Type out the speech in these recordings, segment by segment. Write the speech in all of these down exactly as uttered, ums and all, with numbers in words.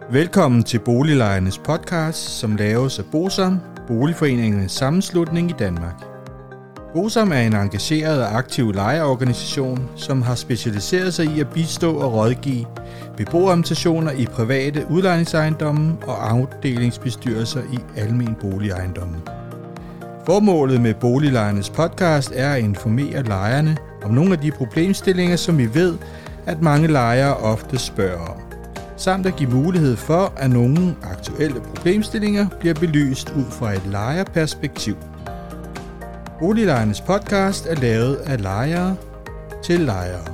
Velkommen til Boliglejernes podcast, som laves af BOSAM, Boligforeningernes Sammenslutning i Danmark. BOSAM er en engageret og aktiv lejerorganisation, som har specialiseret sig i at bistå og rådgive beboerorganisationer i private udlejningsejendomme og afdelingsbestyrelser i almen boligejendomme. Formålet med Boliglejernes podcast er at informere lejerne om nogle af de problemstillinger, som vi ved, at mange lejere ofte spørger om, samt at give mulighed for, at nogle aktuelle problemstillinger bliver belyst ud fra et lejerperspektiv. Boliglejernes podcast er lavet af lejere til lejere.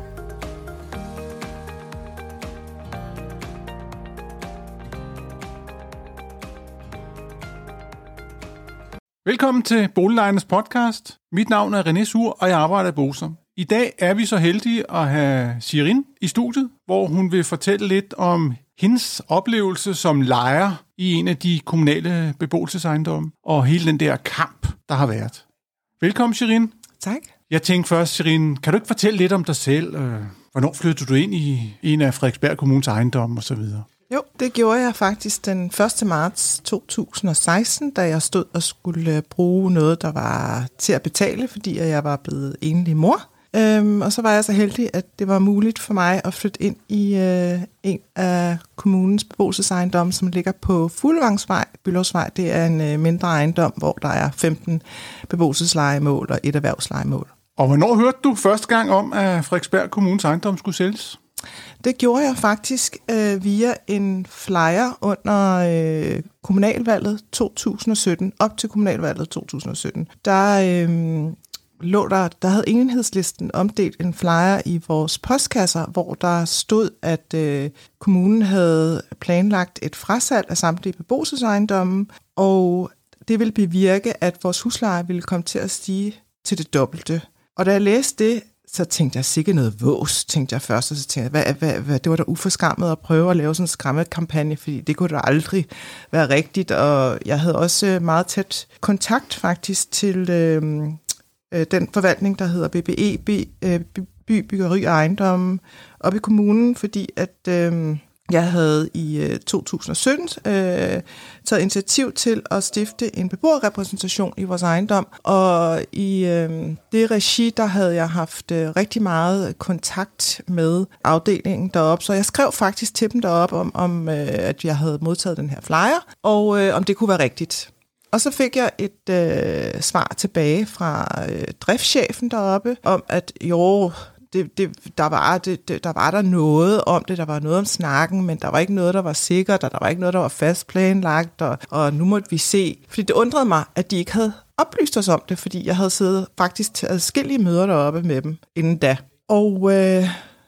Velkommen til Boliglejernes podcast. Mit navn er René Sur, og jeg arbejder i BOSAM. I dag er vi så heldige at have Shirin i studiet, hvor hun vil fortælle lidt om hendes oplevelse som lejer i en af de kommunale beboelsesejendomme, og hele den der kamp, der har været. Velkommen, Shirin. Tak. Jeg tænkte først, Shirin, kan du ikke fortælle lidt om dig selv? Hvornår flyttede du ind i en af Frederiksberg Kommunes ejendomme osv.? Jo, det gjorde jeg faktisk den første marts to tusind og seksten, da jeg stod og skulle bruge noget, der var til at betale, fordi jeg var blevet enlig mor. Øhm, og så var jeg så heldig, at det var muligt for mig at flytte ind i øh, en af kommunens beboelsesejendomme, som ligger på Fuglevangsvej, Bülowsvej. Det er en øh, mindre ejendom, hvor der er femten beboelseslejemål og et erhvervslejemål. Og hvornår hørte du første gang om, at Frederiksberg Kommunes ejendom skulle sælges? Det gjorde jeg faktisk øh, via en flyer under øh, kommunalvalget to tusind og sytten, op til kommunalvalget to tusind og sytten. Der øh, lå der, der havde Enhedslisten omdelt en flyer i vores postkasser, hvor der stod, at øh, kommunen havde planlagt et frasalg af samtlige beboelsesejendomme, og det ville bevirke, at vores husleje ville komme til at stige til det dobbelte. Og da jeg læste det, så tænkte jeg sikkert noget vås, tænkte jeg først, og så tænkte jeg, hvad, hvad, hvad, det var da uforskammet at prøve at lave sådan en skræmmekampagne, fordi det kunne da aldrig være rigtigt, og jeg havde også meget tæt kontakt faktisk til øh, øh, den forvaltning, der hedder B B E, By, øh, By Byggeri og Ejendomme, op i kommunen, fordi at øh, jeg havde i øh, to tusind og sytten øh, taget initiativ til at stifte en beboerrepræsentation i vores ejendom, og i øh, det regi, der havde jeg haft øh, rigtig meget kontakt med afdelingen deroppe, så jeg skrev faktisk til dem deroppe om, om øh, at jeg havde modtaget den her flyer, og øh, om det kunne være rigtigt. Og så fik jeg et øh, svar tilbage fra øh, driftschefen deroppe, om at jo... Det, det, der, var, det, det, der var der noget om det, der var noget om snakken, men der var ikke noget, der var sikkert, og der var ikke noget, der var fast planlagt, og, og nu måtte vi se. Fordi det undrede mig, at de ikke havde oplyst os om det, fordi jeg havde siddet faktisk til adskillige møder deroppe med dem inden da. Og øh,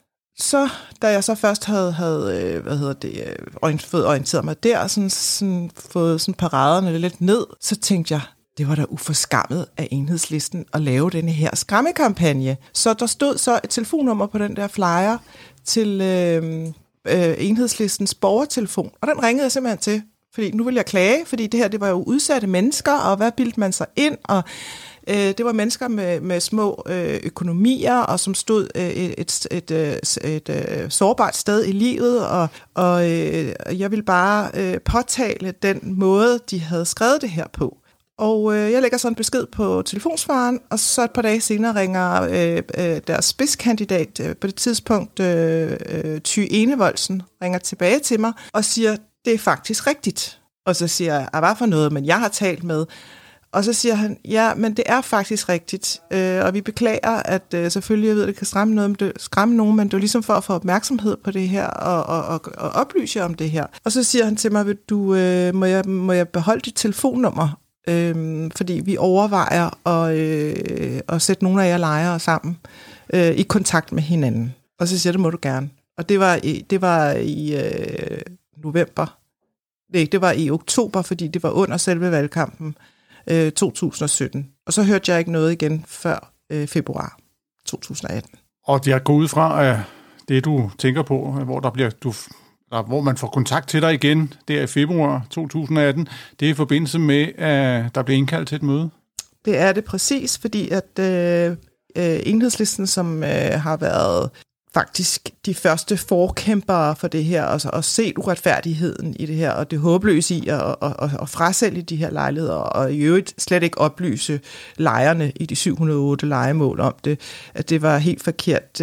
så, da jeg så først havde, havde hvad hedder det, orient, fået orienteret mig der, og sådan, sådan, fået sådan paraderne lidt ned, så tænkte jeg, det var da uforskammet af Enhedslisten at lave denne her skræmmekampagne. Så der stod så et telefonnummer på den der flyer til øh, øh, Enhedslistens borgertelefon, og den ringede jeg simpelthen til, fordi nu ville jeg klage, fordi det her, det var jo udsatte mennesker, og hvad bildte man sig ind, og øh, det var mennesker med, med små øh, økonomier, og som stod øh, et, et, et, et, et, et sårbart sted i livet, og, og øh, jeg ville bare øh, påtale den måde, de havde skrevet det her på. Og øh, jeg lægger så en besked på telefonsvaren, og så et par dage senere ringer øh, øh, deres spidskandidat øh, på det tidspunkt, øh, øh, Ty Enevoldsen, ringer tilbage til mig og siger, det er faktisk rigtigt. Og så siger jeg, hvad for noget, men jeg har talt med. Og så siger han, ja, men det er faktisk rigtigt, øh, og vi beklager, at øh, selvfølgelig, jeg ved, det kan skræmme, noget, det, skræmme nogen, men det er ligesom for at få opmærksomhed på det her, og, og, og, og oplyse jer om det her. Og så siger han til mig, du, øh, må, jeg, må jeg beholde dit telefonnummer? Øhm, fordi vi overvejer at, øh, at sætte nogle af jer lejere sammen øh, i kontakt med hinanden. Og så siger jeg, det må du gerne. Og det var i, det var i øh, november. Nej, det var i oktober, fordi det var under selve valgkampen øh, to tusind og sytten. Og så hørte jeg ikke noget igen før øh, februar to tusind og atten. Og jeg går ud fra, at det du tænker på, hvor der bliver... Du Der, hvor man får kontakt til dig igen, det er i februar to tusind og atten, det er i forbindelse med, at der bliver indkaldt til et møde? Det er det præcis, fordi at øh, Enhedslisten, som øh, har været faktisk de første forkæmpere for det her, og, og set uretfærdigheden i det her, og det håbløse i at, at, at, at frasælge de her lejligheder, og i øvrigt slet ikke oplyse lejerne i de syv hundrede og otte lejemål om det, at det var helt forkert.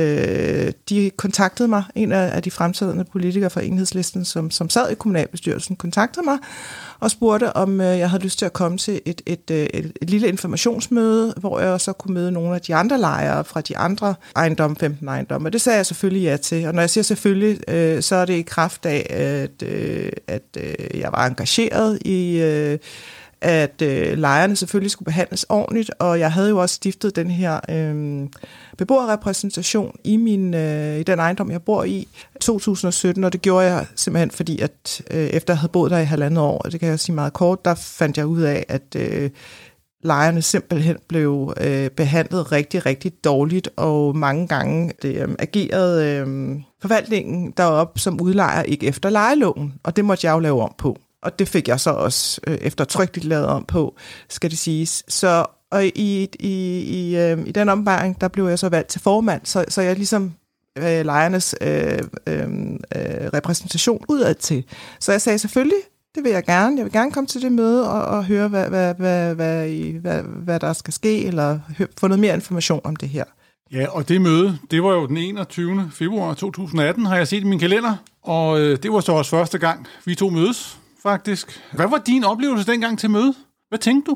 De kontaktede mig, en af de fremtrædende politikere fra Enhedslisten, som, som sad i kommunalbestyrelsen, kontaktede mig og spurgte, om jeg havde lyst til at komme til et, et, et, et lille informationsmøde, hvor jeg så kunne møde nogle af de andre lejere fra de andre ejendomme, femten ejendomme. Og det sagde jeg selvfølgelig ja til. Og når jeg siger selvfølgelig, øh, så er det i kraft af, at, øh, at øh, jeg var engageret i, øh, at øh, lejerne selvfølgelig skulle behandles ordentligt. Og jeg havde jo også stiftet den her øh, beboerrepræsentation i, min, øh, i den ejendom, jeg bor i, to tusind og sytten. Og det gjorde jeg simpelthen, fordi at øh, efter jeg havde boet der i halvandet år, og det kan jeg sige meget kort, der fandt jeg ud af, at øh, lejerne simpelthen blev øh, behandlet rigtig, rigtig dårligt, og mange gange det, øh, agerede øh, forvaltningen deroppe som udlejer ikke efter lejeloven, og det måtte jeg jo lave om på. Og det fik jeg så også øh, eftertrykkeligt lavet om på, skal det siges. Så og i, i, i, øh, i den omværing, der blev jeg så valgt til formand, så, så jeg ligesom øh, lejernes øh, øh, repræsentation udad til. Så jeg sagde selvfølgelig, det vil jeg gerne. Jeg vil gerne komme til det møde og, og høre, hvad, hvad, hvad, hvad, hvad, hvad der skal ske, eller hø- få noget mere information om det her. Ja, og det møde, det var jo den enogtyvende februar to tusind atten, har jeg set i min kalender, og øh, det var så også første gang, vi to mødes, faktisk. Hvad var din oplevelse dengang til møde? Hvad tænkte du?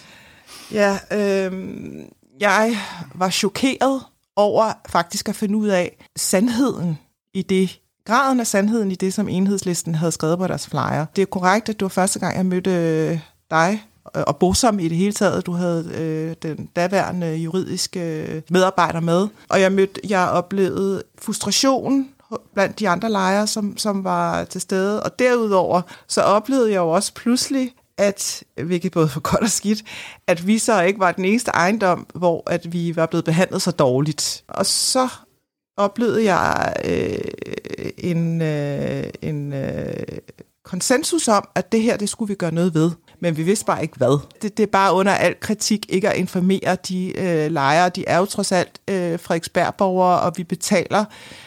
Ja, øh, jeg var chokeret over faktisk at finde ud af sandheden i det, graden af sandheden i det, som Enhedslisten havde skrevet på deres flyer. Det er korrekt, at det var første gang, jeg mødte dig og Bosom i det hele taget. Du havde øh, den daværende juridiske medarbejder med. Og jeg mødte, jeg oplevede frustration blandt de andre lejere, som, som var til stede. Og derudover, så oplevede jeg jo også pludselig, at, hvilket både for godt og skidt, at vi så ikke var den eneste ejendom, hvor at vi var blevet behandlet så dårligt. Og så oplevede jeg øh, en, øh, en øh, konsensus om, at det her, det skulle vi gøre noget ved. Men vi vidste bare ikke hvad. Det, det er bare under al kritik ikke at informere de øh, lejere. De er jo trods alt øh, Frederiksberg-borgere, og vi betaler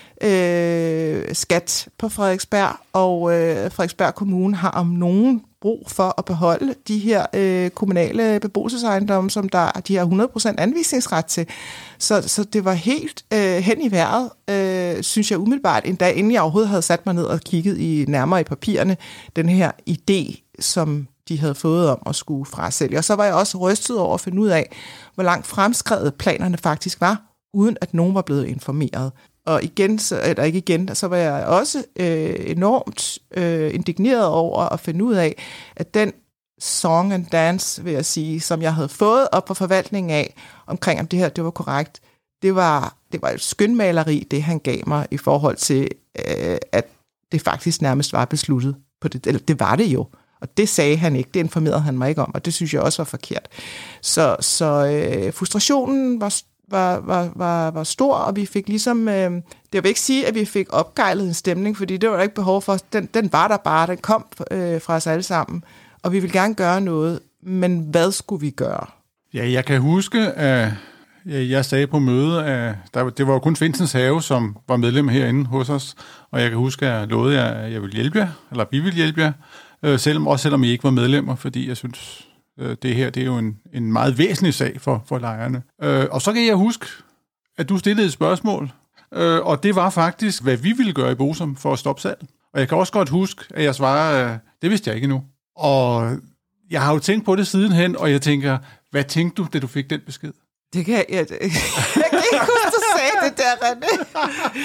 øh, skat på Frederiksberg, og øh, Frederiksberg Kommune har om nogen brug for at beholde de her øh, kommunale beboelsesejendomme, som der de har hundrede procent anvisningsret til. Så, så det var helt øh, hen i vejret, øh, synes jeg umiddelbart, endda inden jeg overhovedet havde sat mig ned og kigget i, nærmere i papirerne, den her idé, som de havde fået om at skulle frasælge. Og så var jeg også rystet over at finde ud af, hvor langt fremskrevet planerne faktisk var, uden at nogen var blevet informeret. Og igen, så, eller ikke igen, så var jeg også øh, enormt øh, indigneret over at finde ud af, at den song and dance, vil jeg sige, som jeg havde fået op på forvaltningen af, omkring om det her, det var korrekt, det var, det var et skønmaleri, det han gav mig i forhold til, øh, at det faktisk nærmest var besluttet på det. Eller det var det jo. Og det sagde han ikke, det informerede han mig ikke om, og det synes jeg også var forkert. Så, så øh, frustrationen var Var, var, var, var stor, og vi fik ligesom, øh, det vil ikke sige, at vi fik opgejlet en stemning, fordi det var der ikke behov for. Den, den var der bare, den kom øh, fra os alle sammen, og vi ville gerne gøre noget, men hvad skulle vi gøre? Ja, jeg kan huske, at jeg sagde på mødet, at der, det var jo kun Finsens Have, som var medlem herinde hos os, og jeg kan huske, at jeg lovede jer, at jeg ville hjælpe jer, eller vi ville hjælpe jer, øh, selvom, også selvom I ikke var medlemmer, fordi jeg synes, det her, det er jo en, en meget væsentlig sag for, for lejerne. Øh, og så kan jeg huske, at du stillede et spørgsmål, øh, og det var faktisk, hvad vi ville gøre i Bosom for at stoppe salg. Og jeg kan også godt huske, at jeg svarede, øh, det vidste jeg ikke endnu. Og jeg har jo tænkt på det sidenhen, og jeg tænker, hvad tænkte du, da du fik den besked? Det kan jeg, jeg, jeg kan ikke huske, du sagde det der, René.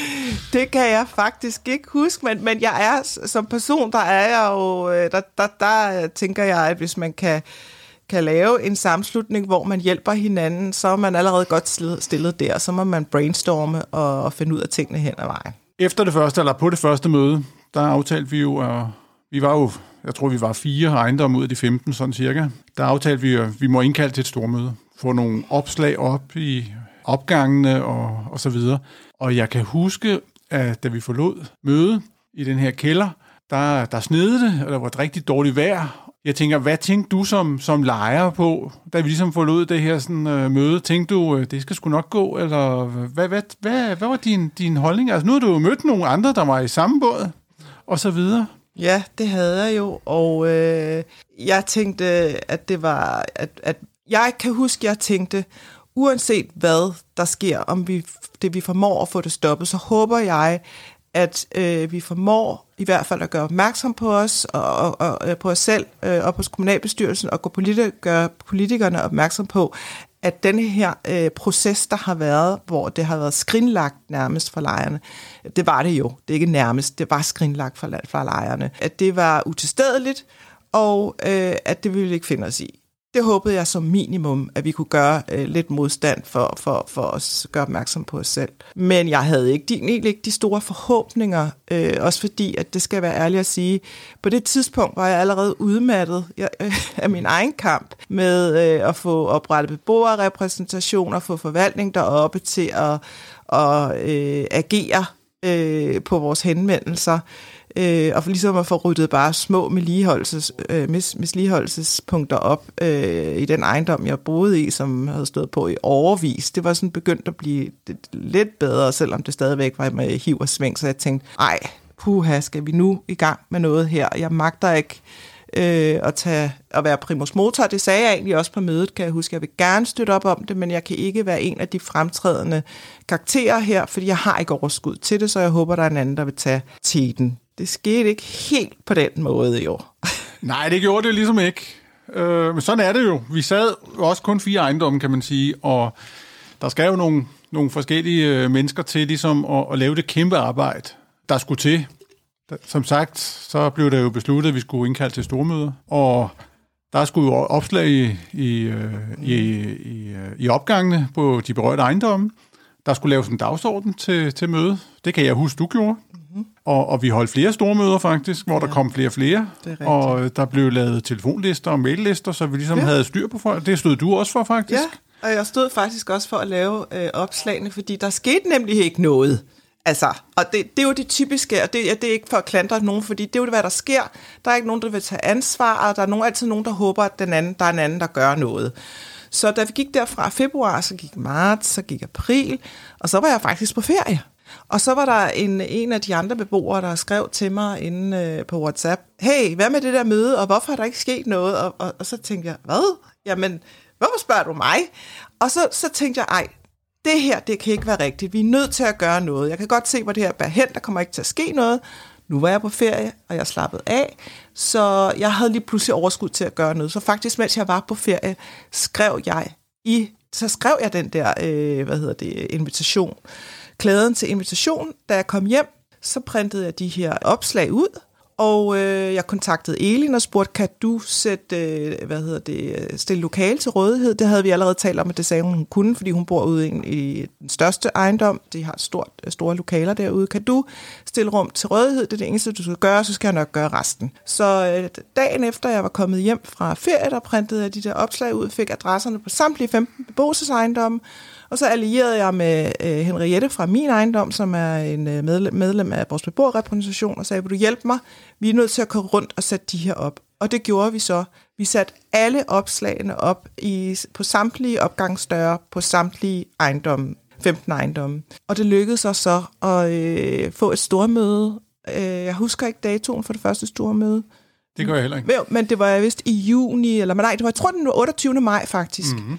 Det kan jeg faktisk ikke huske, men, men jeg er, som person, der er jeg jo, der, der, der tænker jeg, at hvis man kan, kan lave en sammenslutning, hvor man hjælper hinanden, så er man allerede godt stillet der, så må man brainstorme og, og finde ud af tingene hen ad vejen. Efter det første, eller på det første møde, der aftalte vi jo, og vi var jo, jeg tror, vi var fire ejendomme ud af de femten, sådan cirka. Der aftalte vi, at vi må indkalde til et stormøde, få nogle opslag op i opgangene og, og så videre. Og jeg kan huske, at da vi forlod mødet i den her kælder, der, der snede det, og der var et rigtig dårligt vejr, Jeg tænker, hvad tænkte du som, som lejer på, da vi ligesom forlod det her sådan, øh, møde? Tænkte du, øh, det skal sgu nok gå, eller hvad, hvad, hvad, hvad var din, din holdning? Altså nu har du jo mødt nogle andre, der var i samme båd, og så videre. Ja, det havde jeg jo, og øh, jeg tænkte, at det var, at, at jeg kan huske, jeg tænkte, uanset hvad der sker, om vi, det vi formår at få det stoppet, så håber jeg, at øh, vi formår i hvert fald at gøre opmærksom på os, og, og, og på os selv, øh, og på kommunalbestyrelsen, og gøre gør politikerne opmærksom på, at denne her øh, proces, der har været, hvor det har været skrinlagt nærmest for lejerne, det var det jo, det er ikke nærmest, det var skrinlagt for, for lejerne, at det var utilstedeligt, og øh, at det ville vi ikke finde os i. Det håbede jeg som minimum, at vi kunne gøre øh, lidt modstand for, for, for at gøre opmærksom på os selv. Men jeg havde ikke de, egentlig ikke de store forhåbninger, øh, også fordi, at det skal være ærligt at sige, på det tidspunkt var jeg allerede udmattet jeg, øh, af min egen kamp med øh, at få oprettet beboerrepræsentation og få forvaltning deroppe til at, at øh, agere øh, på vores henvendelser. Øh, og for ligesom at få ryddet bare små misligeholdelses, øh, mis, misligeholdelsespunkter op øh, i den ejendom, jeg boede i, som havde stået på i årevis. Det var sådan begyndt at blive lidt bedre, selvom det stadigvæk var med hiv og sving, så jeg tænkte, ej, puha, skal vi nu i gang med noget her? Jeg magter ikke øh, at, tage, at være primus motor. Det sagde jeg egentlig også på mødet, kan jeg huske. Jeg vil gerne støtte op om det, men jeg kan ikke være en af de fremtrædende karakterer her, fordi jeg har ikke overskud til det, så jeg håber, der er en anden, der vil tage teten. Det skete ikke helt på den måde, jo. Nej, det gjorde det ligesom ikke. Øh, men sådan er det jo. Vi sad også kun fire ejendomme, kan man sige, og der skal jo nogle, nogle forskellige mennesker til ligesom at, at lave det kæmpe arbejde, der skulle til. Som sagt, så blev det jo besluttet, at vi skulle indkalde til stormøder, og der skulle jo opslag i, i, i, i, i opgangene på de berørte ejendomme. Der skulle laves en dagsorden til, til møde. Det kan jeg huske, du gjorde. Mm-hmm. Og, og vi holdt flere stormøder faktisk, hvor ja. der kom flere og flere. Og der blev lavet telefonlister og maillister, så vi ligesom ja. havde styr på folk. Det stod du også for faktisk. Ja, og jeg stod faktisk også for at lave øh, opslagene, fordi der skete nemlig ikke noget. Altså, og det, det er jo det typiske, og det, det er ikke for at klandre nogen, fordi det er jo hvad der sker. Der er ikke nogen, der vil tage ansvar, og der er nogen, altid nogen, der håber, at den anden, der er en anden, der gør noget. Så da vi gik derfra februar, så gik marts, så gik april, og så var jeg faktisk på ferie. Og så var der en, en af de andre beboere, der skrev til mig inde øh, på WhatsApp, hey, hvad med det der møde, og hvorfor har der ikke sket noget? Og, og, og så tænkte jeg, hvad? Jamen, hvorfor spørger du mig? Og så, så tænkte jeg, ej, det her, det kan ikke være rigtigt. Vi er nødt til at gøre noget. Jeg kan godt se, hvor det her bærer hen. Der kommer ikke til at ske noget. Nu var jeg på ferie, og jeg slappede af. Så jeg havde lige pludselig overskud til at gøre noget. Så faktisk, mens jeg var på ferie, skrev jeg i, så skrev jeg den der, øh, hvad hedder det, invitation. Klæden til invitation. Da jeg kom hjem, så printede jeg de her opslag ud. Og øh, jeg kontaktede Elin og spurgte, kan du sætte, øh, hvad hedder det, stille lokale til rådighed? Det havde vi allerede talt om, at det sagde hun, hun kunne, fordi hun bor ude i, i den største ejendom. De har stort, store lokaler derude. Kan du stille rum til rådighed? Det er det eneste, du skal gøre, så skal jeg nok gøre resten. Så øh, dagen efter, jeg var kommet hjem fra ferie, der printede jeg de der opslag ud, fik adresserne på samtlige femten beboelsesejendomme. Og så allierede jeg med øh, Henriette fra min ejendom, som er en øh, medlem, medlem af vores beboerrepræsentation, og sagde, vil du hjælpe mig? Vi er nødt til at komme rundt og sætte de her op. Og det gjorde vi så. Vi satte alle opslagene op i, på samtlige opgangsdøre, på samtlige ejendomme, femten ejendomme. Og det lykkedes os så at øh, få et stormøde. Øh, jeg husker ikke datoen for det første stormøde. Det gør jeg heller ikke. Men det var vist i juni, eller nej, det var, jeg tror, den var otteogtyvende maj faktisk. Mm-hmm.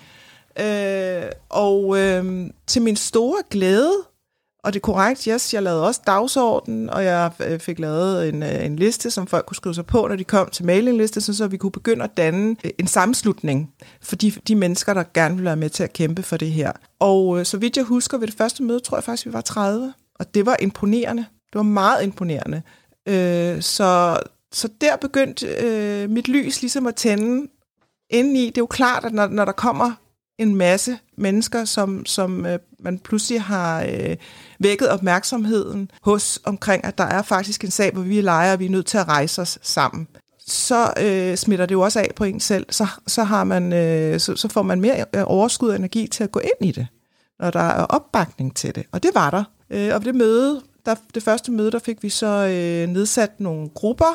Øh, og øh, til min store glæde, og det er korrekt, yes, jeg lavede også dagsorden, og jeg fik lavet en, en liste, som folk kunne skrive sig på, når de kom til mailingliste, så vi kunne begynde at danne en sammenslutning for de, de mennesker, der gerne ville være med til at kæmpe for det her. Og øh, så vidt jeg husker, ved det første møde, tror jeg faktisk, vi var tredive, og det var imponerende. Det var meget imponerende. Øh, så, så der begyndte øh, mit lys ligesom at tænde indeni. Det er jo klart, at når, når der kommer en masse mennesker, som, som øh, man pludselig har øh, vækket opmærksomheden hos omkring, at der er faktisk en sag, hvor vi er lejere, og vi er nødt til at rejse os sammen. Så øh, smitter det jo også af på en selv. Så, så, har man, øh, så, så får man mere overskud og energi til at gå ind i det, når der er opbakning til det. Og det var der. Øh, og det møde, der, det første møde, der fik vi så øh, nedsat nogle grupper,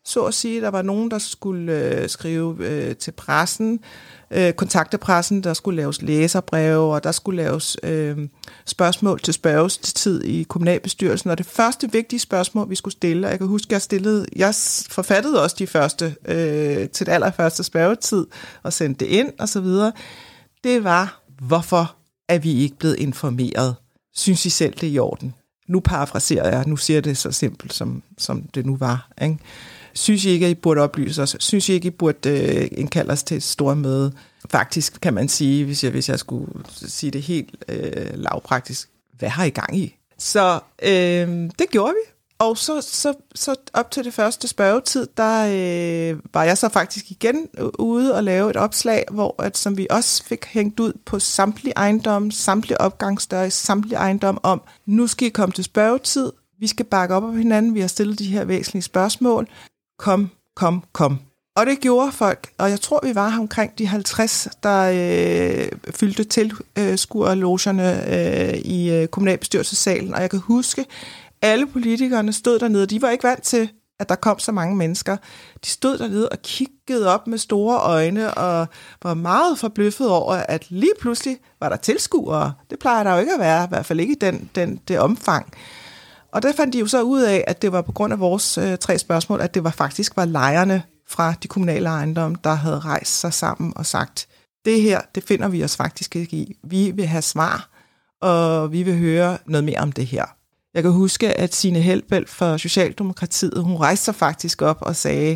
så at sige. Der var nogen, der skulle øh, skrive øh, til pressen, øh, kontakte pressen, der skulle laves læserbreve, og der skulle laves øh, spørgsmål til spørgetid i kommunalbestyrelsen. Og det første vigtige spørgsmål, vi skulle stille, og jeg kan huske, jeg stillede, jeg forfattede også de første, øh, til det allerførste spørgetid, og sendte det ind, og så videre. Det var, hvorfor er vi ikke blevet informeret? Synes I selv, det er i orden? Nu parafraserer jeg, nu siger jeg det så simpelt, som, som det nu var, ikke? Synes I ikke, at I burde oplyse os? Synes I ikke, at I burde øh, indkalde os til et stort møde? Faktisk kan man sige, hvis jeg, hvis jeg skulle sige det helt øh, lavpraktisk, hvad har I gang i? Så øh, det gjorde vi. Og så, så, så op til det første spørgetid, der øh, var jeg så faktisk igen ude og lave et opslag, hvor at, som vi også fik hængt ud på samtlige ejendomme, samtlige opgangsdøre, samtlige ejendomme om, nu skal I komme til spørgetid, vi skal bakke op af hinanden, vi har stillet de her væsentlige spørgsmål, kom, kom, kom. Og det gjorde folk, og jeg tror, vi var omkring de halvtreds, der øh, fyldte til øh, skurlogerne øh, i øh, kommunalbestyrelsessalen, og jeg kan huske, alle politikerne stod dernede, de var ikke vant til, at der kom så mange mennesker. De stod dernede og kiggede op med store øjne, og var meget forbløffet over, at lige pludselig var der tilskuere. Det plejer der jo ikke at være, i hvert fald ikke i den, den, det omfang. Og der fandt de jo så ud af, at det var på grund af vores øh, tre spørgsmål, at det var faktisk var lejerne fra de kommunale ejendomme, der havde rejst sig sammen og sagt, det her, det finder vi os faktisk ikke i. Vi vil have svar, og vi vil høre noget mere om det her. Jeg kan huske, at Signe Helbelt fra Socialdemokratiet, hun rejste sig faktisk op og sagde,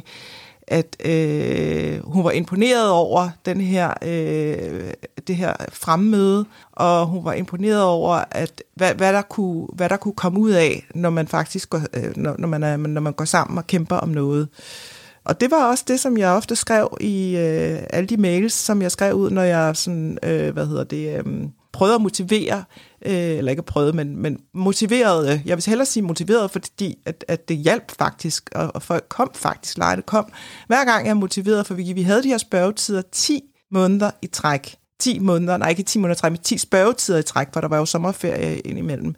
at øh, hun var imponeret over den her, øh, det her fremmøde, og hun var imponeret over, at hvad, hvad, der kunne, hvad der kunne komme ud af, når man faktisk går, øh, når, når, man er, når man går sammen og kæmper om noget. Og det var også det, som jeg ofte skrev i øh, alle de mails, som jeg skrev ud, når jeg sådan, øh, hvad hedder det, øh, prøvede at motivere, øh, eller ikke prøvede, men, men motiverede, jeg vil hellere sige motiveret, fordi at, at det hjalp faktisk, og, og folk kom faktisk, lejene kom. Hver gang jeg motiverede, for vi, vi havde de her spørgetider ti måneder i træk. ti måneder, nej ikke ti måneder i træk, men ti spørgetider i træk, for der var jo sommerferie indimellem.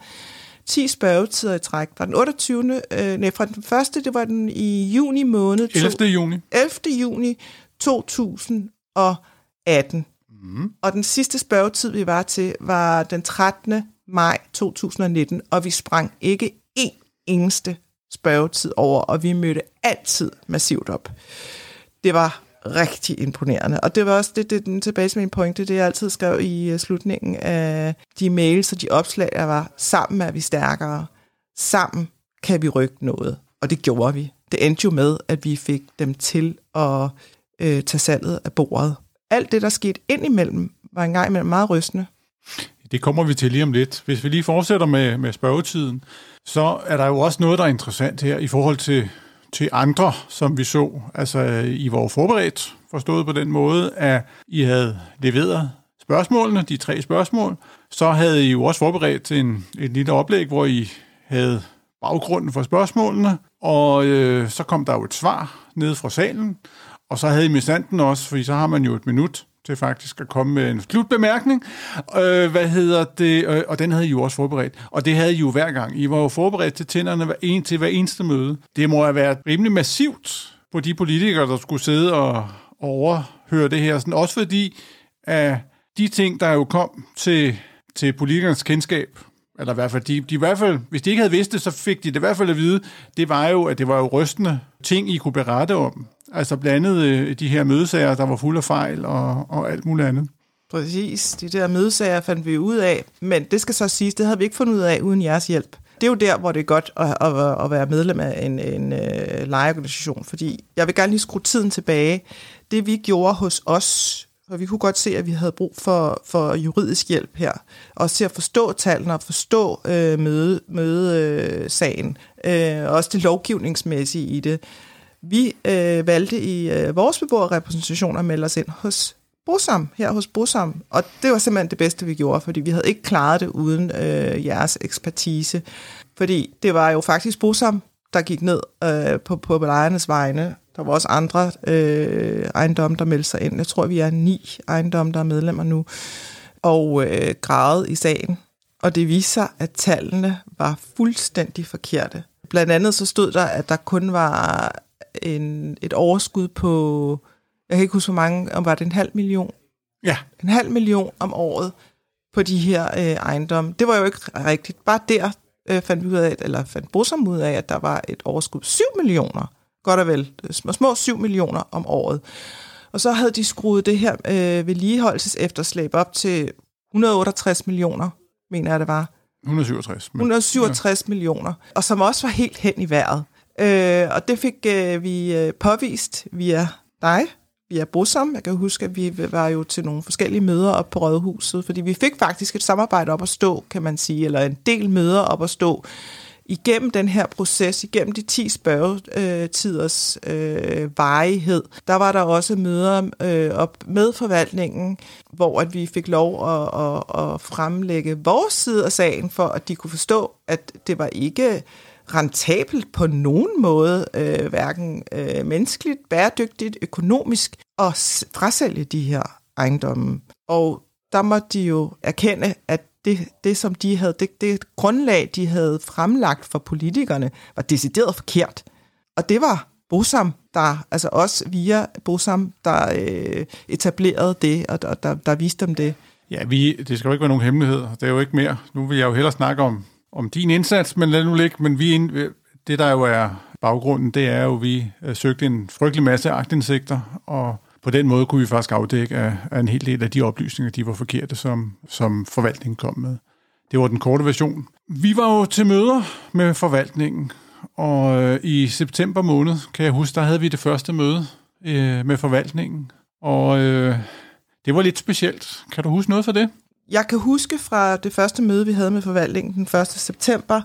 ti spørgetider i træk. Fra den otteogtyvende Øh, nej, fra den første, det var den i juni måned. ellevte juni. ellevte juni to tusind og atten. Mm. Og den sidste spørgetid, vi var til, var den trettende maj to tusind og nitten, og vi sprang ikke én eneste spørgetid over, og vi mødte altid massivt op. Det var rigtig imponerende, og det var også det, det tilbage til min pointe, det jeg altid skrev i slutningen af de mails og de opslag, der var, sammen er vi stærkere, sammen kan vi rykke noget, og det gjorde vi. Det endte jo med, at vi fik dem til at øh, tage salget af bordet. Alt det, der skete indimellem, var engang imellem meget rystende. Det kommer vi til lige om lidt. Hvis vi lige fortsætter med, med spørgetiden, så er der jo også noget, der er interessant her i forhold til, til andre, som vi så. Altså, I var forberedt, forstået på den måde, at I havde leveret spørgsmålene, de tre spørgsmål. Så havde I jo også forberedt til en, et lille oplæg, hvor I havde baggrunden for spørgsmålene, og øh, så kom der jo et svar nede fra salen, og så havde I misanden også, fordi så har man jo et minut til faktisk at komme med en slutbemærkning. Øh, hvad hedder det? Øh, og den havde I jo også forberedt. Og det havde I jo hver gang. I var jo forberedt til tænderne hver en, til hver eneste møde. Det må have været rimelig massivt på de politikere, der skulle sidde og overhøre det her. Sådan, også fordi at de ting, der jo kom til, til politikernes kendskab, eller i hvert fald, de, de i hvert fald, hvis de ikke havde vidst det, så fik de det i hvert fald at vide, det var jo, at det var jo rystende ting, I kunne berette om. Altså blandt andet de her mødesager, der var fulde af fejl og, og alt muligt andet. Præcis. De der mødesager fandt vi ud af, men det skal så siges, det havde vi ikke fundet ud af uden jeres hjælp. Det er jo der, hvor det er godt at, at, at være medlem af en, en uh, lejeorganisation, fordi jeg vil gerne lige skrue tiden tilbage. Det vi gjorde hos os, for vi kunne godt se, at vi havde brug for, for juridisk hjælp her, også til at forstå tallene og forstå øh, møde, mødesagen, øh, også det lovgivningsmæssige i det. Vi øh, valgte i øh, vores beboerrepræsentation at melde os ind hos Bosam, her hos Bosam, og det var simpelthen det bedste, vi gjorde, fordi vi havde ikke klaret det uden øh, jeres ekspertise, fordi det var jo faktisk Bosam, der gik ned øh, på, på lejernes vegne. Der var også andre øh, ejendomme, der meldte sig ind. Jeg tror, vi er ni ejendomme, der er medlemmer nu, og øh, gravede i sagen, og det viste sig, at tallene var fuldstændig forkerte. Blandt andet så stod der, at der kun var en, et overskud på, jeg kan ikke huske, hvor mange, om var det en halv million? Ja. En halv million om året på de her øh, ejendomme. Det var jo ikke rigtigt. Bare der øh, fandt vi ud af, eller fandt Bosom ud af, at der var et overskud på syv millioner. Godt og vel. Små, små syv millioner om året. Og så havde de skruet det her øh, vedligeholdelsesefterslæb op til et hundrede og otteogtres millioner, mener jeg det var. et hundrede og syvogtres. et hundrede og syvogtres ja. millioner, og som også var helt hen i vejret. Øh, og det fik øh, vi øh, påvist via dig, via Bosom. Jeg kan huske, at vi var jo til nogle forskellige møder op på Rådhuset, fordi vi fik faktisk et samarbejde op at stå, kan man sige, eller en del møder op at stå, igennem den her proces, igennem de ti spørgetiders øh, varighed. Der var der også møder øh, op med forvaltningen, hvor at vi fik lov at, at, at fremlægge vores side af sagen, for at de kunne forstå, at det var ikke rentabelt på nogen måde, øh, hverken øh, menneskeligt, bæredygtigt, økonomisk, at frasælge de her ejendomme. Og der måtte de jo erkende, at det, det som de havde, det, det grundlag, de havde fremlagt for politikerne, var decideret forkert. Og det var Bosom, der, altså også via Bosom, der øh, etablerede det, og der, der, der viste dem det. Ja, vi, det skal jo ikke være nogen hemmelighed. Det er jo ikke mere. Nu vil jeg jo hellere snakke om, om din indsats, men lad nu ligge. Men vi, det, der jo er baggrunden, det er jo, at vi søgte en frygtelig masse aktindsigter, og på den måde kunne vi faktisk afdække, at en hel del af de oplysninger, de var forkerte, som, som forvaltningen kom med. Det var den korte version. Vi var jo til møder med forvaltningen, og øh, i september måned, kan jeg huske, der havde vi det første møde øh, med forvaltningen, og øh, det var lidt specielt. Kan du huske noget for det? Jeg kan huske fra det første møde, vi havde med forvaltningen den første september,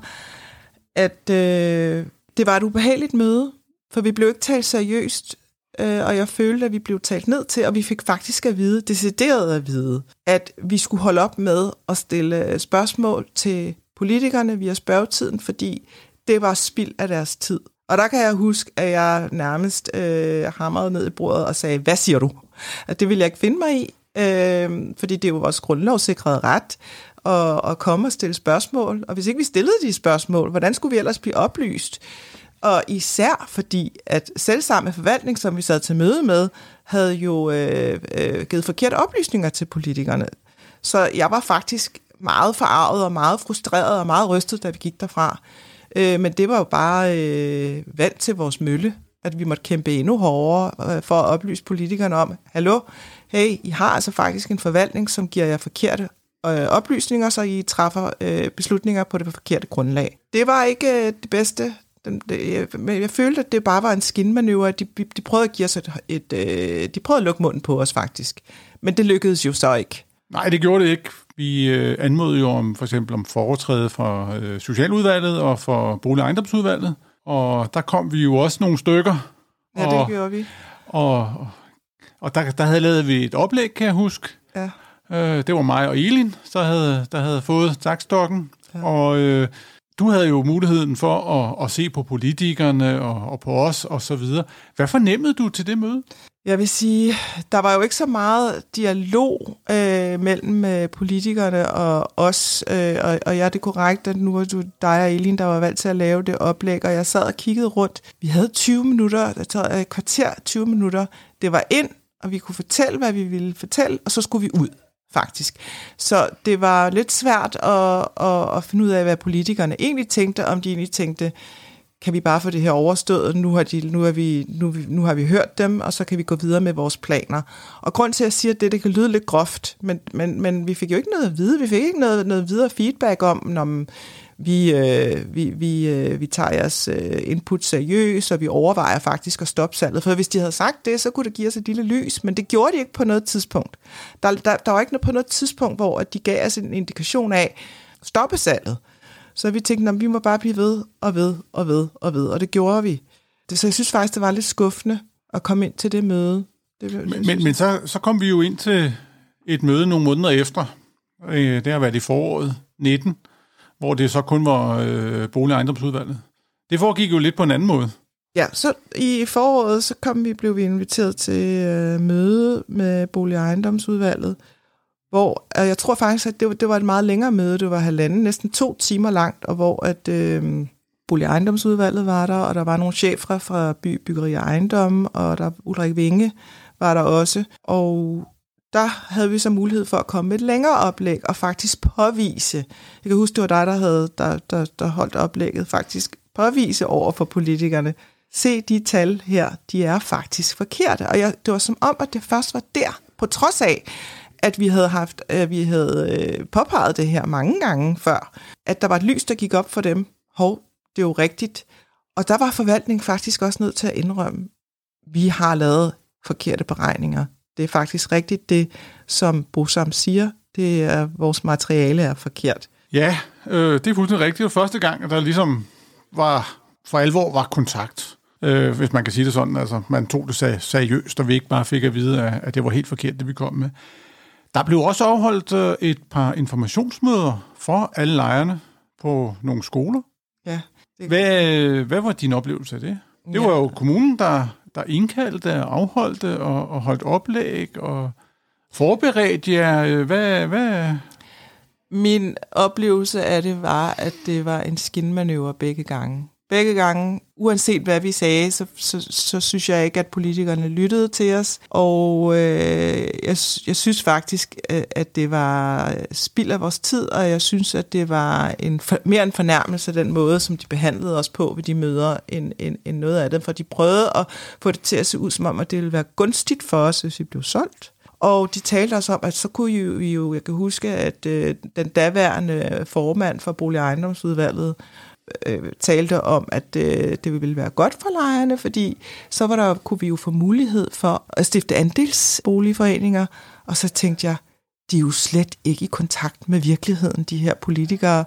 at øh, det var et ubehageligt møde, for vi blev ikke talt seriøst, øh, og jeg følte, at vi blev talt ned til, og vi fik faktisk at vide, decideret at vide, at vi skulle holde op med at stille spørgsmål til politikerne via spørgetiden, fordi det var spild af deres tid. Og der kan jeg huske, at jeg nærmest øh, hamrede ned i bordet og sagde, hvad siger du? At det ville jeg ikke finde mig i, øh, fordi det er jo vores grundlovssikrede ret at, at komme og stille spørgsmål. Og hvis ikke vi stillede de spørgsmål, hvordan skulle vi ellers blive oplyst? Og især fordi, at selvsamme forvaltning, som vi sad til møde med, havde jo øh, øh, givet forkerte oplysninger til politikerne. Så jeg var faktisk meget forarvet og meget frustreret og meget rystet, da vi gik derfra. Øh, men det var jo bare øh, vand til vores mølle, at vi måtte kæmpe endnu hårdere øh, for at oplyse politikerne om, hallo, hey, I har altså faktisk en forvaltning, som giver jer forkerte øh, oplysninger, så I træffer øh, beslutninger på det forkerte grundlag. Det var ikke øh, det bedste, den, det, men jeg følte, at det bare var en skinmanøvre. De, de prøvede at give os et, et øh, de prøvede at lukke munden på os faktisk, men det lykkedes jo så ikke. Nej, det gjorde det ikke. Vi øh, anmodede jo om, for eksempel om foretræde fra øh, Socialudvalget og fra Bolig- og Ejendomsudvalget, og der kom vi jo også nogle stykker. Ja, og, det gjorde vi. Og, og der, der havde lavet vi et oplæg, kan jeg huske. Ja. Øh, det var mig og Elin, der havde, der havde fået takstokken, ja. og øh, du havde jo muligheden for at, at se på politikerne og, og på os og så videre. Hvad fornemmede du til det møde? Jeg vil sige, der var jo ikke så meget dialog øh, mellem øh, politikerne og os, øh, og, og ja, det er korrekt, at nu var du dig og Elin, der var valgt til at lave det oplæg, og jeg sad og kiggede rundt. Vi havde tyve minutter, der tager et kvarter, tyve minutter. Det var ind, og vi kunne fortælle, hvad vi ville fortælle, og så skulle vi ud, faktisk. Så det var lidt svært at, at, at finde ud af, hvad politikerne egentlig tænkte, om de egentlig tænkte, kan vi bare få det her overstået, nu har, de, nu, er vi, nu, nu har vi hørt dem, og så kan vi gå videre med vores planer. Og grund til, at jeg siger, at det, det kan lyde lidt groft, men, men, men vi fik jo ikke noget at vide, vi fik ikke noget, noget videre feedback om, når vi, øh, vi, vi, øh, vi tager jeres øh, input seriøst, og vi overvejer faktisk at stoppe salget. For hvis de havde sagt det, så kunne det give os et lille lys, men det gjorde de ikke på noget tidspunkt. Der, der, der var ikke noget på noget tidspunkt, hvor de gav os en indikation af stoppe salget. Så vi tænkte, at vi må bare blive ved og ved og ved og ved, og det gjorde vi. Det, så jeg synes faktisk, det var lidt skuffende at komme ind til det møde. Det, men det, men, men så, så kom vi jo ind til et møde nogle måneder efter. Det har været i foråret nitten, hvor det så kun var øh, Bolig- og Ejendomsudvalget. Det foregik jo lidt på en anden måde. Ja, så i foråret så kom vi, blev vi inviteret til øh, møde med Bolig- og Ejendomsudvalget, hvor øh, jeg tror faktisk, at det var, det var et meget længere møde. Det var halvanden, næsten to timer langt, og hvor at, øh, Boligejendomsudvalget var der, og der var nogle chefer fra By, Byggeri og Ejendom, og der Ulrik Winge var der også. Og der havde vi så mulighed for at komme med et længere oplæg og faktisk påvise. Jeg kan huske, det var dig, der, havde, der, der, der holdt oplægget, faktisk påvise over for politikerne. Se, de tal her, de er faktisk forkerte. Og jeg, det var som om, at det først var der, på trods af, at vi havde haft, at vi havde øh, påpeget det her mange gange før, at der var et lys, der gik op for dem. Hov, det er jo rigtigt. Og der var forvaltningen faktisk også nødt til at indrømme, vi har lavet forkerte beregninger. Det er faktisk rigtigt det, som Bosam siger. Det er, vores materiale er forkert. Ja, øh, det er fuldstændig rigtigt. Det var første gang, at der ligesom var, for alvor var kontakt. Øh, hvis man kan sige det sådan. Altså, man tog det seriøst, og vi ikke bare fik at vide, at det var helt forkert, det vi kom med. Der blev også afholdt et par informationsmøder for alle lejerne på nogle skoler. Ja. Det... Hvad, hvad var din oplevelse af det? Det var jo kommunen, der, der indkaldte og afholdte og, og holdt oplæg og forberedte jer. Hvad, hvad? Min oplevelse af det var, at det var en skinmanøvre begge gange. Begge gange, uanset hvad vi sagde, så, så, så synes jeg ikke, at politikerne lyttede til os. Og øh, jeg, jeg synes faktisk, at det var spild af vores tid, og jeg synes, at det var en for, mere en fornærmelse af den måde, som de behandlede os på ved de møder, end, end, end noget af det. For de prøvede at få det til at se ud som om, at det ville være gunstigt for os, hvis vi blev solgt. Og de talte også om, at så kunne jo, jo jeg kan huske, at øh, den daværende formand for Bolig- og Ejendomsudvalget øh, talte om, at øh, det ville være godt for lejerne, fordi så var der, kunne vi jo få mulighed for at stifte andelsboligforeninger. Og så tænkte jeg, de er jo slet ikke i kontakt med virkeligheden, de her politikere.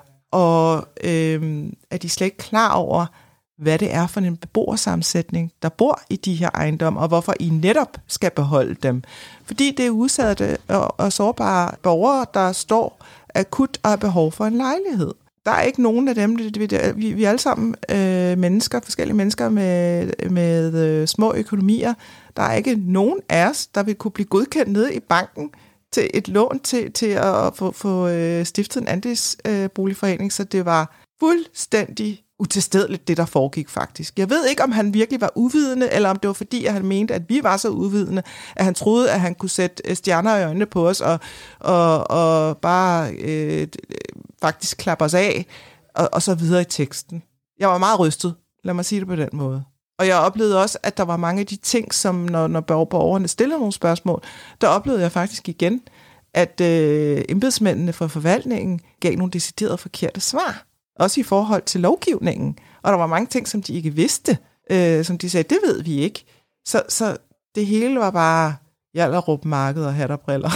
Og øh, er de slet ikke klar over, hvad det er for en beboersammensætning, der bor i de her ejendomme, og hvorfor I netop skal beholde dem. Fordi det er udsatte og, og sårbare borgere, der står akut og har behov for en lejlighed. Der er ikke nogen af dem, det, det, vi, vi er alle sammen øh, mennesker, forskellige mennesker med, med øh, små økonomier. Der er ikke nogen af os, der vil kunne blive godkendt nede i banken til et lån til, til at få, få øh, stiftet en andelsboligforening, øh, så det var fuldstændig utilstedeligt, det der foregik faktisk. Jeg ved ikke, om han virkelig var uvidende, eller om det var fordi, at han mente, at vi var så uvidende, at han troede, at han kunne sætte stjerner i øjnene på os, og, og, og bare øh, faktisk klappe os af, og, og så videre i teksten. Jeg var meget rystet, lad mig sige det på den måde. Og jeg oplevede også, at der var mange af de ting, som når, når borgerne stillede nogle spørgsmål, der oplevede jeg faktisk igen, at øh, embedsmændene fra forvaltningen gav nogle deciderede forkerte svar. Også i forhold til lovgivningen. Og der var mange ting, som de ikke vidste, øh, som de sagde, det ved vi ikke. Så, så det hele var bare Hjallerup marked og hat og briller.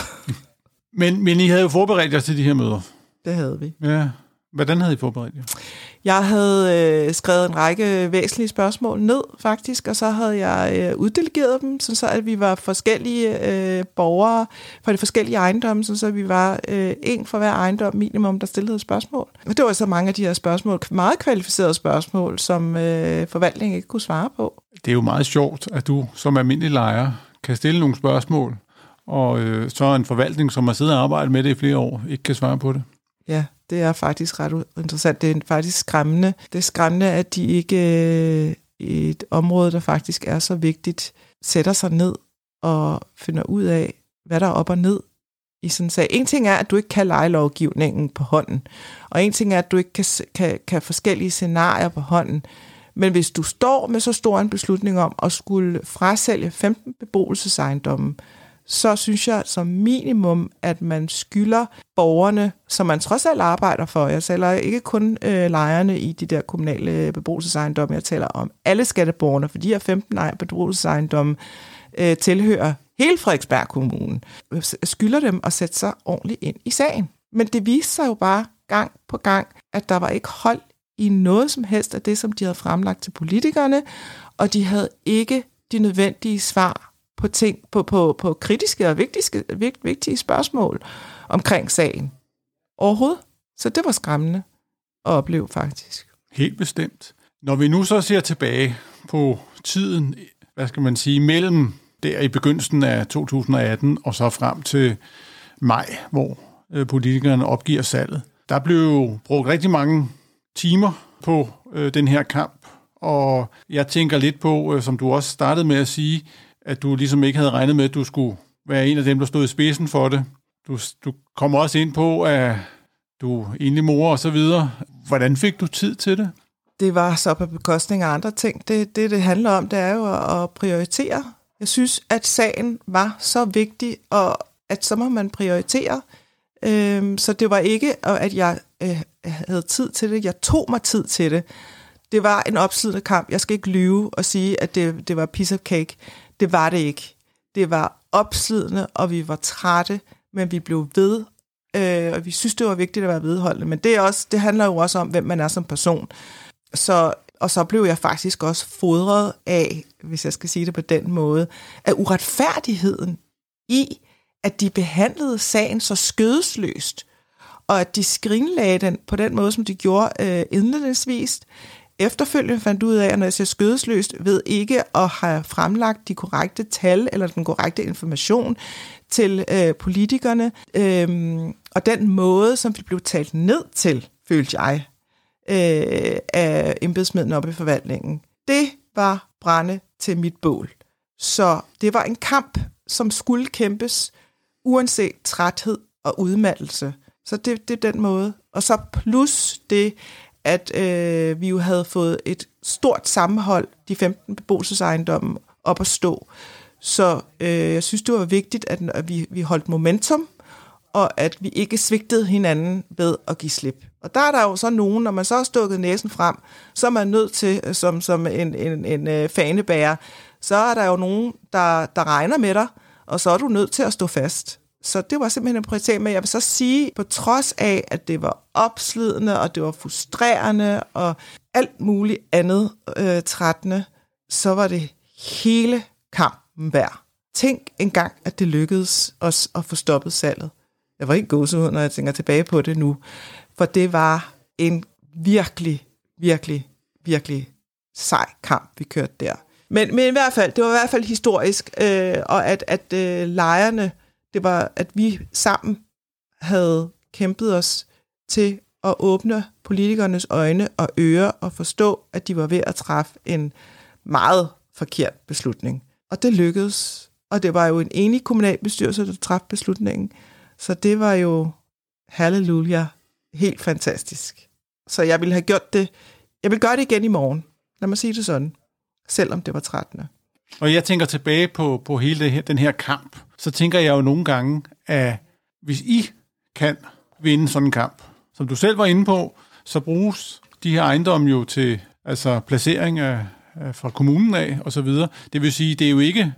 men, men I havde jo forberedt jer til de her møder. Det havde vi. Ja. Hvordan havde I forberedt jer? Jeg havde øh, skrevet en række væsentlige spørgsmål ned, faktisk, og så havde jeg øh, uddelegeret dem, så at vi var forskellige øh, borgere fra de forskellige ejendomme, så vi var øh, en for hver ejendom minimum, der stillede spørgsmål. Og det var så mange af de her spørgsmål, meget kvalificerede spørgsmål, som øh, forvaltningen ikke kunne svare på. Det er jo meget sjovt, at du som almindelig lejer kan stille nogle spørgsmål, og øh, så en forvaltning, som har siddet og arbejdet med det i flere år, ikke kan svare på det. Ja, det er faktisk ret interessant. Det er faktisk skræmmende. Det er skræmmende, at de ikke øh, i et område, der faktisk er så vigtigt, sætter sig ned og finder ud af, hvad der er op og ned i sådan en sag. En ting er, at du ikke kan lejelovgivningen på hånden, og en ting er, at du ikke kan, kan, kan forskellige scenarier på hånden. Men hvis du står med så stor en beslutning om at skulle frasælge femten beboelsesejendomme, så synes jeg som minimum, at man skylder borgerne, som man trods alt arbejder for. Jeg taler ikke kun øh, lejerne i de der kommunale beboelsesejendomme, jeg taler om alle skatteborgerne, for de her femten beboelsesejendomme øh, tilhører hele Frederiksberg Kommune. Jeg skylder dem at sætte sig ordentligt ind i sagen. Men det viste sig jo bare gang på gang, at der var ikke hold i noget som helst af det, som de havde fremlagt til politikerne, og de havde ikke de nødvendige svar på ting, på, på, på kritiske og vigtige, vigtige spørgsmål omkring sagen. Overhovedet. Så det var skræmmende at opleve faktisk. Helt bestemt. Når vi nu så ser tilbage på tiden, hvad skal man sige, mellem der i begyndelsen af to tusind og atten og så frem til maj, hvor politikerne opgiver salget. Der blev brugt rigtig mange timer på øh, den her kamp, og jeg tænker lidt på, øh, som du også startede med at sige, at du ligesom ikke havde regnet med, at du skulle være en af dem, der stod i spidsen for det. Du, du kommer også ind på, at du er enlig mor og så videre. Hvordan fik du tid til det? Det var så på bekostning af andre ting. Det, det, det handler om, det er jo at, at prioritere. Jeg synes, at sagen var så vigtig, og at så må man prioritere. Øhm, så det var ikke, at jeg øh, havde tid til det. Jeg tog mig tid til det. Det var en opslidende kamp. Jeg skal ikke lyve og sige, at det, det var piece of cake. Det var det ikke. Det var opslidende, og vi var trætte, men vi blev ved, øh, og vi synes, det var vigtigt at være vedholdende. Men det, er også, det handler jo også om, hvem man er som person. Så, og så blev jeg faktisk også fodret af, hvis jeg skal sige det på den måde, af uretfærdigheden i, at de behandlede sagen så skødesløst, og at de skrinlagde den på den måde, som de gjorde øh, indledningsvis. Efterfølgende fandt ud af, at når jeg siger skødesløst, ved ikke at have fremlagt de korrekte tal eller den korrekte information til øh, politikerne. Øhm, og den måde, som vi blev talt ned til, følte jeg, øh, af embedsmændene oppe i forvaltningen, det var brænde til mit bål. Så det var en kamp, som skulle kæmpes, uanset træthed og udmattelse. Så det, det er den måde. Og så plus det, at øh, vi jo havde fået et stort sammenhold, de femten beboelsesejendomme, op at stå. Så øh, jeg synes, det var vigtigt, at, at vi, vi holdt momentum, og at vi ikke svigtede hinanden ved at give slip. Og der er der jo så nogen, når man så har stukket næsen frem, så er man nødt til, som, som en, en, en øh, fanebærer, så er der jo nogen, der, der regner med dig, og så er du nødt til at stå fast. Så det var simpelthen en prioritet, men jeg vil så sige, på trods af, at det var opslidende, og det var frustrerende, og alt muligt andet øh, trættende, så var det hele kampen værd. Tænk engang, at det lykkedes os at få stoppet salget. Jeg var ikke gåsehud, når jeg tænker tilbage på det nu, for det var en virkelig, virkelig, virkelig sej kamp, vi kørte der. Men, men i hvert fald, det var i hvert fald historisk, øh, og at, at øh, lejerne, det var, at vi sammen havde kæmpet os til at åbne politikernes øjne og ører og forstå, at de var ved at træffe en meget forkert beslutning. Og det lykkedes. Og det var jo en enig kommunalbestyrelse, der træffede beslutningen. Så det var jo, halleluja, helt fantastisk. Så jeg ville have gjort det, jeg vil gøre det igen i morgen. Lad mig sige det sådan. Selvom det var trættende. Og jeg tænker tilbage på, på hele det her, den her kamp, så tænker jeg jo nogle gange, at hvis I kan vinde sådan en kamp, som du selv var inde på, så bruges de her ejendomme jo til altså placering af, af, fra kommunen af og så videre. Det vil sige, det er jo ikke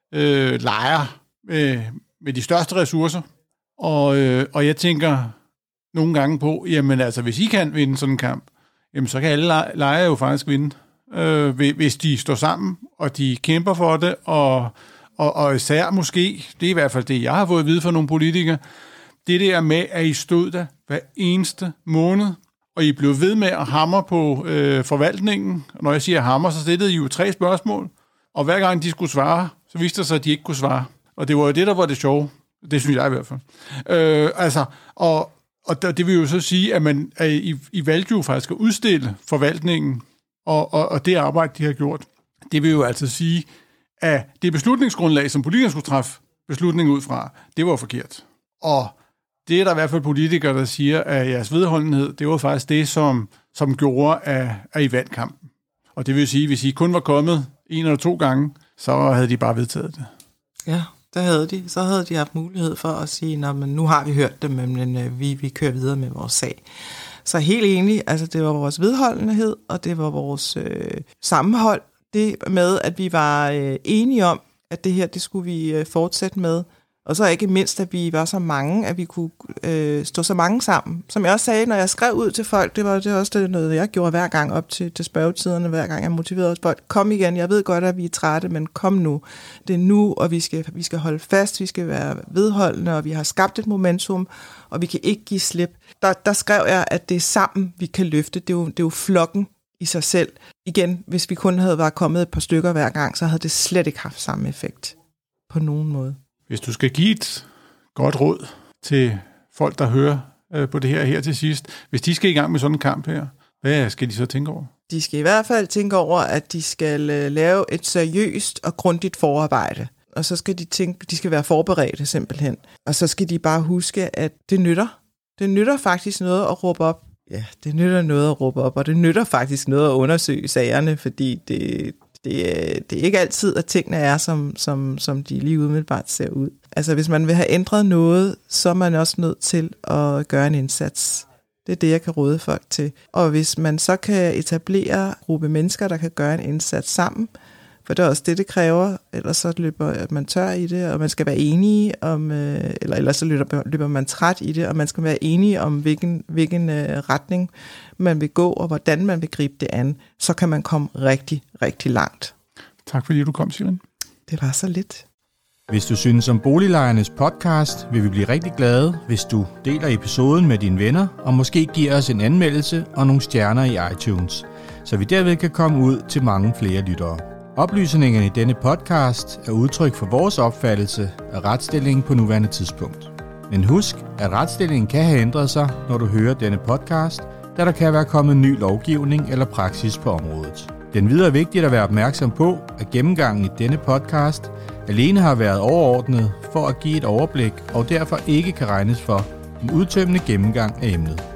øh, lejere øh, med de største ressourcer. Og, øh, og jeg tænker nogle gange på, jamen altså, hvis I kan vinde sådan en kamp, jamen så kan alle lejere jo faktisk vinde. Øh, hvis de står sammen, og de kæmper for det, og, og, og især måske, det er i hvert fald det, jeg har fået at vide fra nogle politikere, det der med, at I stod der hver eneste måned, og I blev ved med at hamre på øh, forvaltningen. Og når jeg siger hamre, så stillede I jo tre spørgsmål, og hver gang de skulle svare, så viste det sig, at de ikke kunne svare. Og det var jo det, der var det sjove. Det synes jeg i hvert fald. Øh, altså, og, og det vil jo så sige, at, man, at I, I valgte jo faktisk at udstille forvaltningen, Og, og, og det arbejde, de har gjort, det vil jo altså sige, at det beslutningsgrundlag, som politikere skulle træffe beslutning ud fra, det var forkert. Og det er der i hvert fald politikere, der siger, at jeres vedholdenhed, det var faktisk det, som, som gjorde, at, at I vandt kampen. Og det vil sige, hvis I kun var kommet en eller to gange, så havde de bare vedtaget det. Ja, det havde de. Så havde de haft mulighed for at sige, nå, men nu har vi hørt det, men vi, vi kører videre med vores sag. Så helt enig, altså det var vores vedholdenhed, og det var vores øh, sammenhold. Det med, at vi var øh, enige om, at det her, det skulle vi øh, fortsætte med. Og så ikke mindst, at vi var så mange, at vi kunne øh, stå så mange sammen. Som jeg også sagde, når jeg skrev ud til folk, det var det også det, noget, jeg gjorde hver gang op til, til spørgetiderne, hver gang jeg motiverede folk. Kom igen, jeg ved godt, at vi er trætte, men kom nu. Det er nu, og vi skal, vi skal holde fast, vi skal være vedholdende, og vi har skabt et momentum, og vi kan ikke give slip. Der, der skrev jeg, at det er sammen, vi kan løfte. Det er jo, det er jo flokken i sig selv. Igen, hvis vi kun havde været kommet et par stykker hver gang, så havde det slet ikke haft samme effekt på nogen måde. Hvis du skal give et godt råd til folk, der hører øh, på det her her til sidst, hvis de skal i gang med sådan en kamp her, Hvad skal de så tænke over? De skal i hvert fald tænke over, at de skal lave et seriøst og grundigt forarbejde. Og så skal de tænke, de skal være forberedte simpelthen. Og så skal de bare huske, at det nytter. Det nytter faktisk noget at råbe op. Ja, det nytter noget at råbe op, og det nytter faktisk noget at undersøge sagerne, fordi det, det, det er ikke altid, at tingene er, som, som, som de lige umiddelbart ser ud. Altså, hvis man vil have ændret noget, så er man også nødt til at gøre en indsats. Det er det, jeg kan råde folk til. Og hvis man så kan etablere en gruppe mennesker, der kan gøre en indsats sammen, for det er også det, det kræver, ellers så løber man tør i det, og man skal være enige om, eller ellers så løber, løber man træt i det, og man skal være enige om, hvilken, hvilken retning man vil gå, og hvordan man vil gribe det an. Så kan man komme rigtig, rigtig langt. Tak fordi du kom, Sirin. Det var så lidt. Hvis du synes om Boliglejernes podcast, vil vi blive rigtig glade, hvis du deler episoden med dine venner, og måske giver os en anmeldelse og nogle stjerner i iTunes, så vi derved kan komme ud til mange flere lyttere. Oplysningerne i denne podcast er udtryk for vores opfattelse af retsstillingen på nuværende tidspunkt. Men husk, at retsstillingen kan have ændret sig, når du hører denne podcast, da der kan være kommet ny lovgivning eller praksis på området. Den videre er vigtigt at være opmærksom på, at gennemgangen i denne podcast alene har været overordnet for at give et overblik og derfor ikke kan regnes for en udtømmende gennemgang af emnet.